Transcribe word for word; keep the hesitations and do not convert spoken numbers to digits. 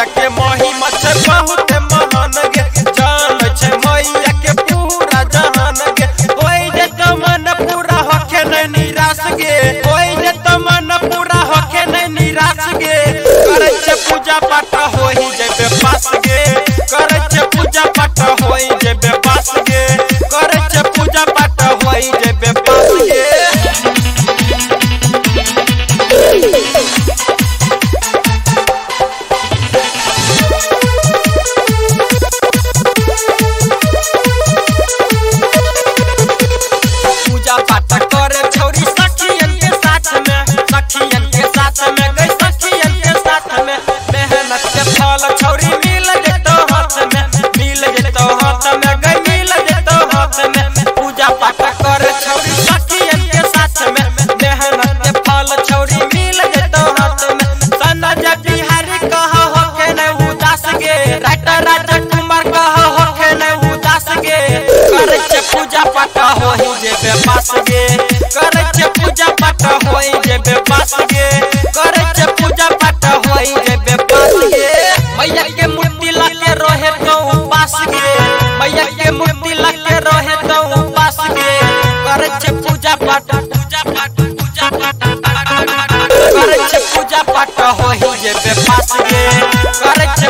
मैया के महिमा छे बहुत महान गे, जान छे मैया के पूरा जहान गे। होई जे तो मन पूरा होखे नहीं निराश गे, होई जे तो मन पूरा होखे नहीं निराश गे। करे छे पूजा पाठ होई जेबे पास गे, करे छे पूजा पाठ होई जेबे पास गे, करे छे पूजा पाठ होई जेबे पास गे। पूजा पाठ करे छौरी सखियन के साथ में, सखियन के साथ में गई सखियन के साथ में। मेहनत के फल छौरी मिल जेतो हाथ में, मिल जेतो हाथ में गई मिल जेतो हाथ में। पूजा पाठ करे छौरी सखियन के साथ में, मेहनत के फल छौरी मिल जेतो हाथ में। सनज बिहारी कह होके न उदास गे, राइटर राजा कुमार कह होके न उदास गे। करे छे पूजा पाठ होई जेबे पास गे, करे छे पूजा पाठ होई जेबे पास गे, करे छे पूजा पाठ होई जेबे पास गे। मैया के मूर्ति लाके रहे तो उपास गे, मैया के मूर्ति लाके रहे तो उपास गे। करे छे पूजा पाठ पूजा पाठ पूजा पाठ करे छे पूजा पाठ होई जेबे पास गे, करे